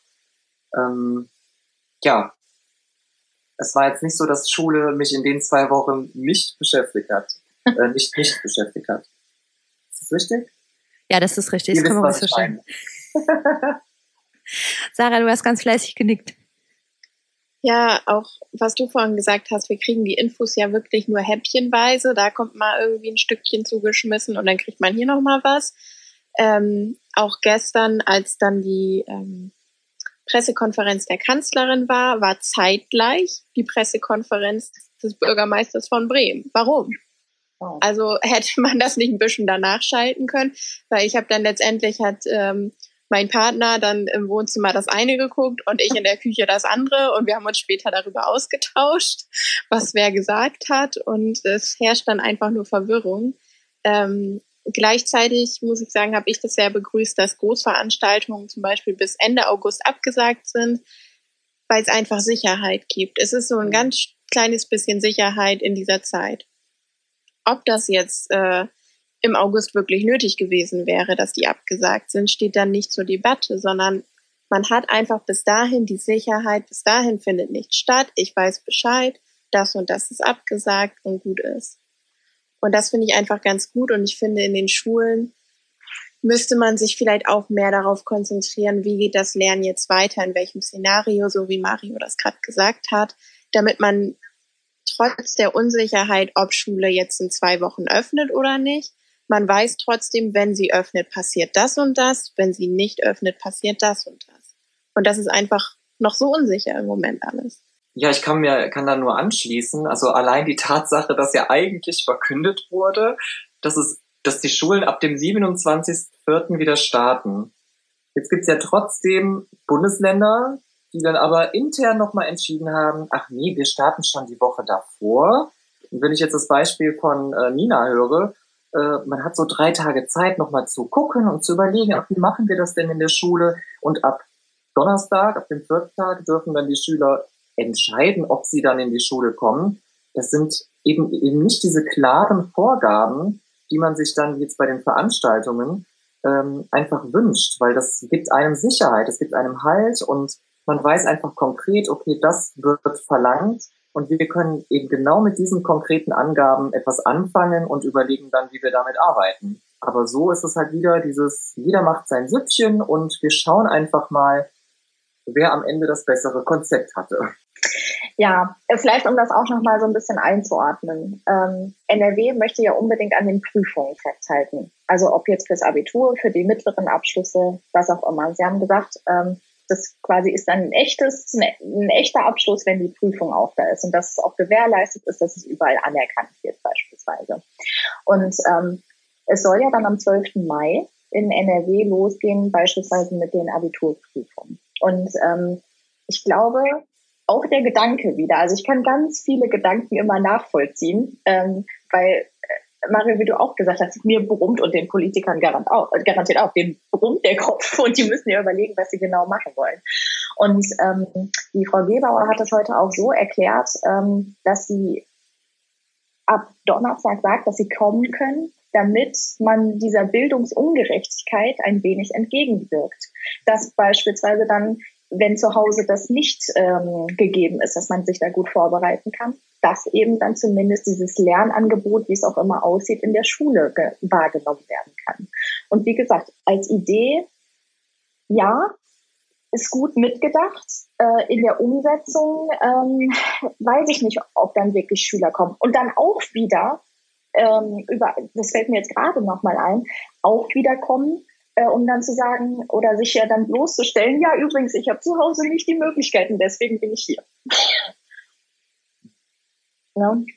ja, es war jetzt nicht so, dass Schule mich in den 2 Wochen nicht beschäftigt hat. Nicht beschäftigt hat. Ist das richtig? Ja, das ist richtig. Ihr Das kann man wisst, was so ich verstehen. meine. Sarah, du hast ganz fleißig genickt. Ja, auch was du vorhin gesagt hast, wir kriegen die Infos ja wirklich nur häppchenweise. Da kommt mal irgendwie ein Stückchen zugeschmissen und dann kriegt man hier nochmal was. Auch gestern, als dann die Pressekonferenz der Kanzlerin war zeitgleich die Pressekonferenz des Bürgermeisters von Bremen. Warum? Oh. Also hätte man das nicht ein bisschen danach schalten können, weil ich habe dann letztendlich mein Partner dann im Wohnzimmer das eine geguckt und ich in der Küche das andere und wir haben uns später darüber ausgetauscht, was wer gesagt hat und es herrscht dann einfach nur Verwirrung. Gleichzeitig muss ich sagen, habe ich das sehr begrüßt, dass Großveranstaltungen zum Beispiel bis Ende August abgesagt sind, weil es einfach Sicherheit gibt. Es ist so ein ganz kleines bisschen Sicherheit in dieser Zeit. Ob das jetzt im August wirklich nötig gewesen wäre, dass die abgesagt sind, steht dann nicht zur Debatte, sondern man hat einfach bis dahin die Sicherheit, bis dahin findet nichts statt, ich weiß Bescheid, das und das ist abgesagt und gut ist. Und das finde ich einfach ganz gut und ich finde, in den Schulen müsste man sich vielleicht auch mehr darauf konzentrieren, wie geht das Lernen jetzt weiter, in welchem Szenario, so wie Mario das gerade gesagt hat, damit man trotz der Unsicherheit, ob Schule jetzt in 2 Wochen öffnet oder nicht, man weiß trotzdem, wenn sie öffnet, passiert das und das, wenn sie nicht öffnet, passiert das und das. Und das ist einfach noch so unsicher im Moment alles. Ja, ich kann da nur anschließen. Also allein die Tatsache, dass ja eigentlich verkündet wurde, dass die Schulen ab dem 27.04. wieder starten. Jetzt gibt's ja trotzdem Bundesländer, die dann aber intern nochmal entschieden haben, ach nee, wir starten schon die Woche davor. Und wenn ich jetzt das Beispiel von Nina höre, man hat so 3 Tage Zeit, nochmal zu gucken und zu überlegen, ach, wie machen wir das denn in der Schule? Und ab Donnerstag, ab dem 4. Tag, dürfen dann die Schüler entscheiden, ob sie dann in die Schule kommen. Das sind eben nicht diese klaren Vorgaben, die man sich dann jetzt bei den Veranstaltungen einfach wünscht, weil das gibt einem Sicherheit, es gibt einem Halt und man weiß einfach konkret, okay, das wird verlangt und wir können eben genau mit diesen konkreten Angaben etwas anfangen und überlegen dann, wie wir damit arbeiten. Aber so ist es halt wieder jeder macht sein Süppchen und wir schauen einfach mal, wer am Ende das bessere Konzept hatte. Ja, vielleicht um das auch nochmal so ein bisschen einzuordnen. NRW möchte ja unbedingt an den Prüfungen festhalten. Also ob jetzt fürs Abitur, für die mittleren Abschlüsse, was auch immer. Sie haben gesagt, das quasi ist dann ein echter Abschluss, wenn die Prüfung auch da ist und dass es auch gewährleistet ist, dass es überall anerkannt wird beispielsweise. Und es soll ja dann am 12. Mai in NRW losgehen, beispielsweise mit den Abiturprüfungen. Und ich glaube, auch der Gedanke wieder, also ich kann ganz viele Gedanken immer nachvollziehen, weil, Mario, wie du auch gesagt hast, mir brummt und den Politikern garantiert auch, denen brummt der Kopf und die müssen ja überlegen, was sie genau machen wollen. Und die Frau Gebauer hat das heute auch so erklärt, dass sie ab Donnerstag sagt, dass sie kommen können, damit man dieser Bildungsungerechtigkeit ein wenig entgegenwirkt. Dass beispielsweise dann, wenn zu Hause das nicht gegeben ist, dass man sich da gut vorbereiten kann, dass eben dann zumindest dieses Lernangebot, wie es auch immer aussieht, in der Schule wahrgenommen werden kann. Und wie gesagt, als Idee, ja, ist gut mitgedacht. In der Umsetzung weiß ich nicht, ob dann wirklich Schüler kommen. Und dann auch wieder, das fällt mir jetzt gerade nochmal ein, auch wieder kommen, um dann zu sagen oder sich ja dann bloßzustellen, ja übrigens, ich habe zu Hause nicht die Möglichkeiten, deswegen bin ich hier. Ne?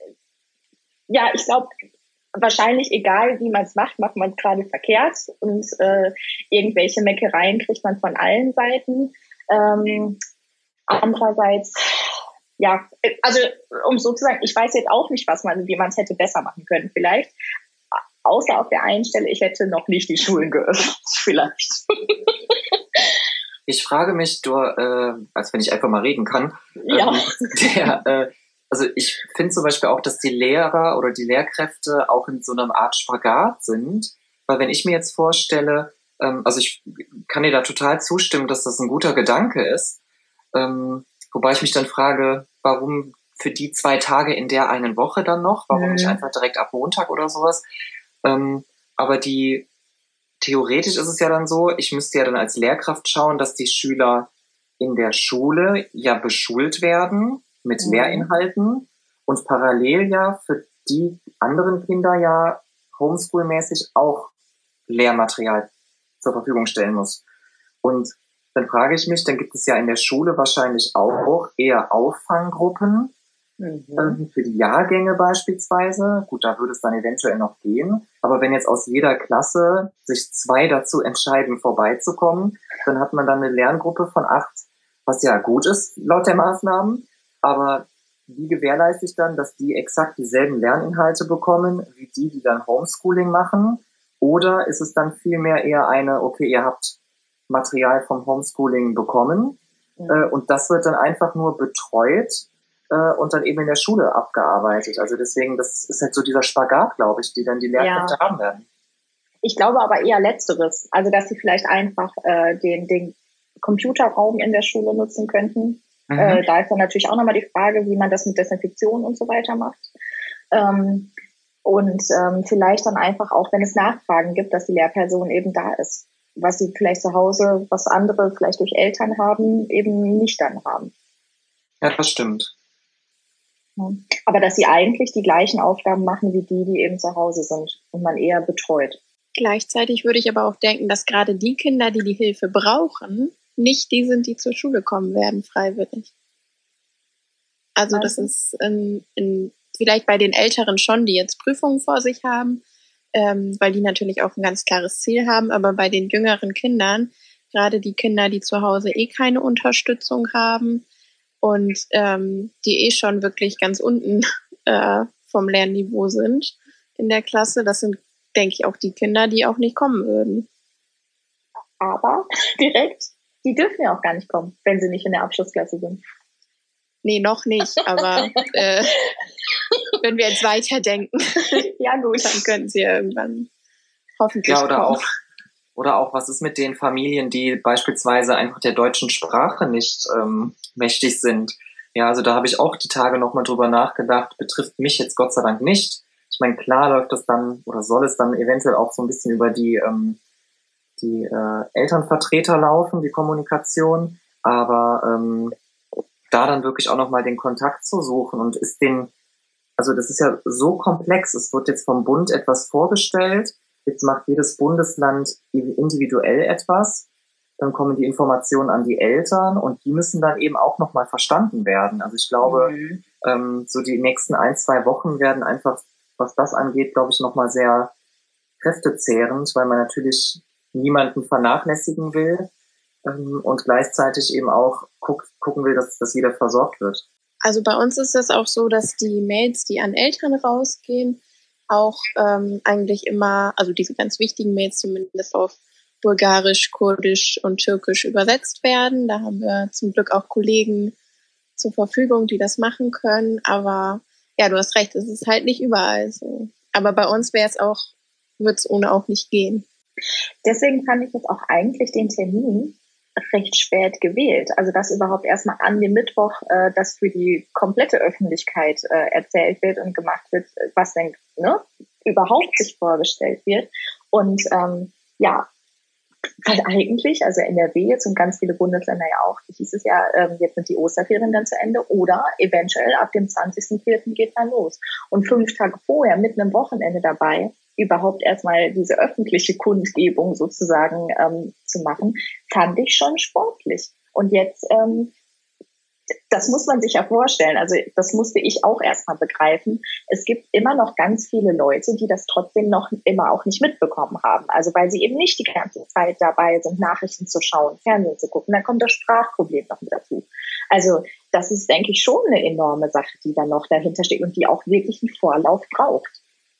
Ja, ich glaube, wahrscheinlich egal, wie man es macht man es gerade verkehrt und irgendwelche Meckereien kriegt man von allen Seiten. Andererseits, ja, also um so zu sagen, ich weiß jetzt auch nicht, wie man es hätte besser machen können vielleicht. Außer auf der einen Stelle, ich hätte noch nicht die Schulen geöffnet, vielleicht. Ich frage mich, als wenn ich einfach mal reden kann, ja. Also ich finde zum Beispiel auch, dass die Lehrer oder die Lehrkräfte auch in so einer Art Spagat sind, weil wenn ich mir jetzt vorstelle, also ich kann dir da total zustimmen, dass das ein guter Gedanke ist, wobei ich mich dann frage, warum für die 2 Tage in der einen Woche dann noch, warum nicht einfach direkt ab Montag oder sowas, aber theoretisch ist es ja dann so, ich müsste ja dann als Lehrkraft schauen, dass die Schüler in der Schule ja beschult werden mit Lehrinhalten und parallel ja für die anderen Kinder ja homeschool-mäßig auch Lehrmaterial zur Verfügung stellen muss. Und dann frage ich mich, dann gibt es ja in der Schule wahrscheinlich auch eher Auffanggruppen für die Jahrgänge beispielsweise. Gut, da würde es dann eventuell noch gehen. Aber wenn jetzt aus jeder Klasse sich 2 dazu entscheiden, vorbeizukommen, dann hat man dann eine Lerngruppe von 8, was ja gut ist laut der Maßnahmen. Aber wie gewährleiste ich dann, dass die exakt dieselben Lerninhalte bekommen, wie die dann Homeschooling machen? Oder ist es dann vielmehr eher okay, ihr habt Material vom Homeschooling bekommen und das wird dann einfach nur betreut und dann eben in der Schule abgearbeitet. Also deswegen, das ist halt so dieser Spagat, glaube ich, die dann die Lehrkräfte haben werden. Ich glaube aber eher Letzteres. Also, dass sie vielleicht einfach den Computerraum in der Schule nutzen könnten. Da ist dann natürlich auch nochmal die Frage, wie man das mit Desinfektion und so weiter macht. Und vielleicht dann einfach auch, wenn es Nachfragen gibt, dass die Lehrperson eben da ist. Was sie vielleicht zu Hause, was andere vielleicht durch Eltern haben, eben nicht dann haben. Ja, das stimmt. Ja. Aber dass sie eigentlich die gleichen Aufgaben machen wie die eben zu Hause sind und man eher betreut. Gleichzeitig würde ich aber auch denken, dass gerade die Kinder, die die Hilfe brauchen, nicht die sind, die zur Schule kommen werden, freiwillig. Also das ist vielleicht bei den Älteren schon, die jetzt Prüfungen vor sich haben, weil die natürlich auch ein ganz klares Ziel haben, aber bei den jüngeren Kindern, gerade die Kinder, die zu Hause keine Unterstützung haben und die schon wirklich ganz unten vom Lernniveau sind in der Klasse, das sind, denke ich, auch die Kinder, die auch nicht kommen würden. Aber direkt, die dürfen ja auch gar nicht kommen, wenn sie nicht in der Abschlussklasse sind. Nee, noch nicht, aber wenn wir jetzt weiterdenken, ja gut, dann können sie ja irgendwann hoffentlich kommen. Oder auch, was ist mit den Familien, die beispielsweise einfach der deutschen Sprache nicht mächtig sind? Ja, also da habe ich auch die Tage nochmal drüber nachgedacht, betrifft mich jetzt Gott sei Dank nicht. Ich meine, klar läuft das dann oder soll es dann eventuell auch so ein bisschen über die Elternvertreter laufen, die Kommunikation, aber da dann wirklich auch nochmal den Kontakt zu suchen und also das ist ja so komplex, es wird jetzt vom Bund etwas vorgestellt, jetzt macht jedes Bundesland individuell etwas, dann kommen die Informationen an die Eltern und die müssen dann eben auch nochmal verstanden werden. Also ich glaube, so die nächsten 1-2 Wochen werden einfach, was das angeht, glaube ich, nochmal sehr kräftezehrend, weil man natürlich niemanden vernachlässigen will und gleichzeitig eben auch gucken will, dass jeder versorgt wird. Also bei uns ist es auch so, dass die Mails, die an Eltern rausgehen, auch eigentlich immer, also diese ganz wichtigen Mails zumindest auf Bulgarisch, Kurdisch und Türkisch übersetzt werden. Da haben wir zum Glück auch Kollegen zur Verfügung, die das machen können. Aber ja, du hast recht, es ist halt nicht überall so. Aber bei uns wird es ohne auch nicht gehen. Deswegen fand ich jetzt auch eigentlich den Termin recht spät gewählt. Also dass überhaupt erstmal an dem Mittwoch das für die komplette Öffentlichkeit erzählt wird und gemacht wird, was denn überhaupt sich vorgestellt wird. Und weil eigentlich, also NRW jetzt und ganz viele Bundesländer ja auch, hieß es ja, jetzt sind die Osterferien dann zu Ende oder eventuell ab dem 20.04. geht dann los. Und 5 Tage vorher, mitten im Wochenende dabei, überhaupt erstmal diese öffentliche Kundgebung sozusagen zu machen, fand ich schon sportlich. Und jetzt, das muss man sich ja vorstellen, also das musste ich auch erstmal begreifen. Es gibt immer noch ganz viele Leute, die das trotzdem noch immer auch nicht mitbekommen haben. Also weil sie eben nicht die ganze Zeit dabei sind, Nachrichten zu schauen, Fernsehen zu gucken. Dann kommt das Sprachproblem noch mit dazu. Also das ist, denke ich, schon eine enorme Sache, die dann noch dahinter steht und die auch wirklich einen Vorlauf braucht.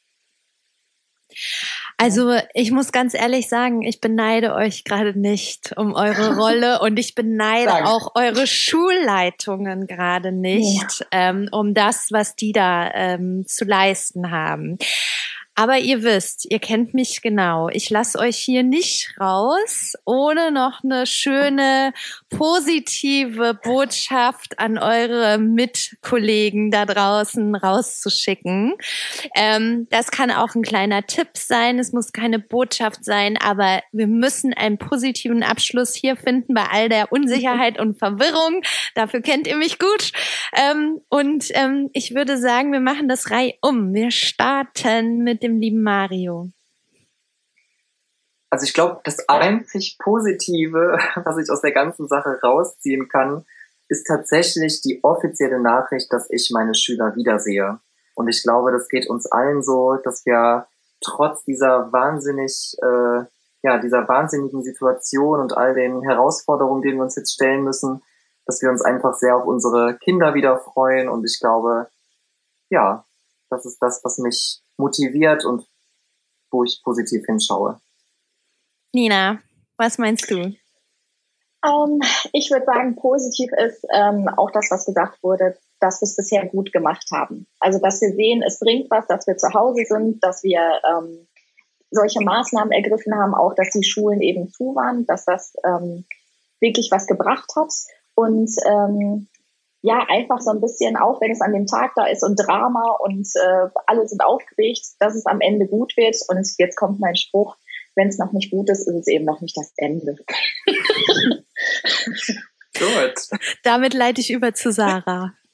Also ich muss ganz ehrlich sagen, ich beneide euch gerade nicht um eure Rolle und ich beneide auch eure Schulleitungen gerade nicht um das, was die da zu leisten haben. Aber ihr wisst, ihr kennt mich genau. Ich lasse euch hier nicht raus, ohne noch eine schöne, positive Botschaft an eure Mitkollegen da draußen rauszuschicken. Das kann auch ein kleiner Tipp sein. Es muss keine Botschaft sein, aber wir müssen einen positiven Abschluss hier finden bei all der Unsicherheit und Verwirrung. Dafür kennt ihr mich gut. Ich würde sagen, wir machen das reihum. Wir starten mit dem lieben Mario. Also ich glaube, das einzig Positive, was ich aus der ganzen Sache rausziehen kann, ist tatsächlich die offizielle Nachricht, dass ich meine Schüler wiedersehe. Und ich glaube, das geht uns allen so, dass wir trotz dieser dieser wahnsinnigen Situation und all den Herausforderungen, denen wir uns jetzt stellen müssen, dass wir uns einfach sehr auf unsere Kinder wieder freuen. Und ich glaube, ja, das ist das, was mich motiviert und wo ich positiv hinschaue. Nina, was meinst du? Ich würde sagen, positiv ist auch das, was gesagt wurde, dass wir es bisher gut gemacht haben. Also, dass wir sehen, es bringt was, dass wir zu Hause sind, dass wir solche Maßnahmen ergriffen haben, auch dass die Schulen eben zu waren, dass das wirklich was gebracht hat. Und einfach so ein bisschen, auch wenn es an dem Tag da ist und Drama und alle sind aufgeregt, dass es am Ende gut wird. Und jetzt kommt mein Spruch, wenn es noch nicht gut ist, ist es eben noch nicht das Ende. Gut. Damit leite ich über zu Sarah.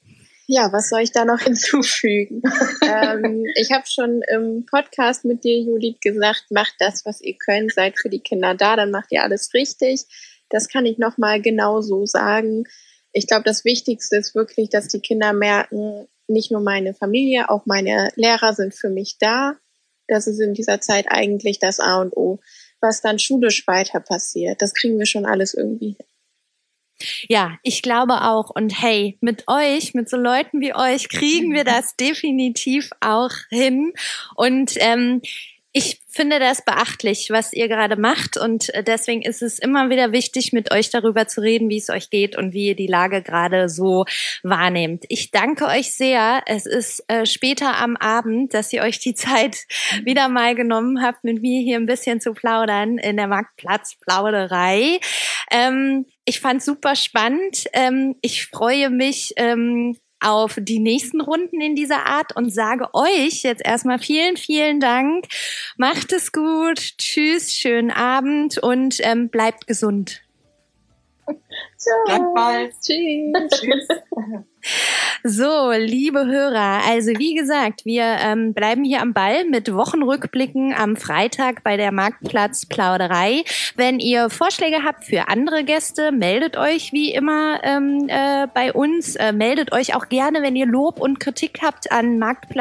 Ja, was soll ich da noch hinzufügen? Ich habe schon im Podcast mit dir, Judith, gesagt, macht das, was ihr könnt, seid für die Kinder da, dann macht ihr alles richtig. Das kann ich nochmal genau so sagen. Ich glaube, das Wichtigste ist wirklich, dass die Kinder merken, nicht nur meine Familie, auch meine Lehrer sind für mich da. Das ist in dieser Zeit eigentlich das A und O. Was dann schulisch weiter passiert, das kriegen wir schon alles irgendwie hin. Ja, ich glaube auch. Und hey, mit euch, mit so Leuten wie euch, kriegen wir das definitiv auch hin. Und ich finde das beachtlich, was ihr gerade macht. Und deswegen ist es immer wieder wichtig, mit euch darüber zu reden, wie es euch geht und wie ihr die Lage gerade so wahrnehmt. Ich danke euch sehr. Es ist später am Abend, dass ihr euch die Zeit wieder mal genommen habt, mit mir hier ein bisschen zu plaudern in der Marktplatz-Plauderei. Ich fand's super spannend. Ich freue mich auf die nächsten Runden in dieser Art und sage euch jetzt erstmal vielen, vielen Dank. Macht es gut. Tschüss, schönen Abend und bleibt gesund. Gleichfalls. Tschüss. So, liebe Hörer, also wie gesagt, wir bleiben hier am Ball mit Wochenrückblicken am Freitag bei der Marktplatz-Plauderei. Wenn ihr Vorschläge habt für andere Gäste, meldet euch wie immer bei uns. Meldet euch auch gerne, wenn ihr Lob und Kritik habt, an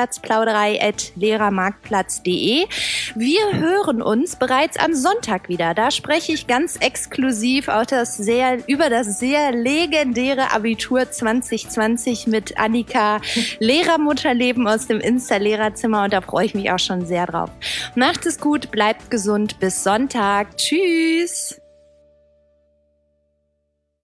marktplatzplauderei@lehrermarktplatz.de. Wir hören uns bereits am Sonntag wieder. Da spreche ich ganz exklusiv auch über das sehr legendäre Abitur 2020 mit Annika, Lehrermutterleben aus dem Insta-Lehrerzimmer, und da freue ich mich auch schon sehr drauf. Macht es gut, bleibt gesund, bis Sonntag. Tschüss!